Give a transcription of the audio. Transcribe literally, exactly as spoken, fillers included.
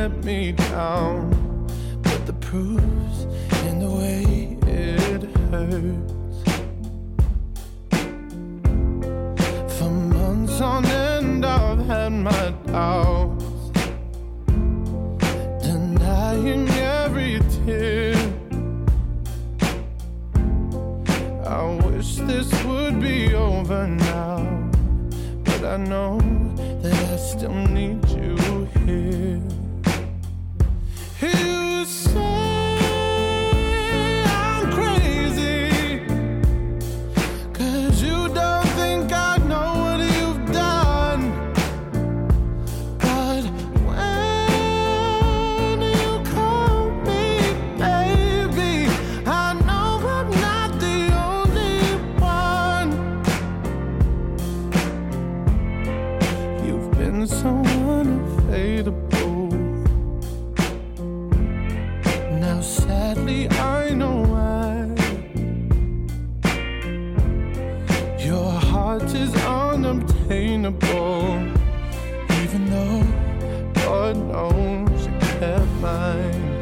let me down, but the proof's in the way it hurts. For months on end I've had my doubts, denying every tear. I wish this would be over now, but I know that I still need you here. You say I'm crazy, 'cause you don't think I know what you've done. But when you call me baby, I know I'm not the only one. You've been so unavailable. Now sadly I know why. Your heart is unobtainable, even though God knows you kept mine.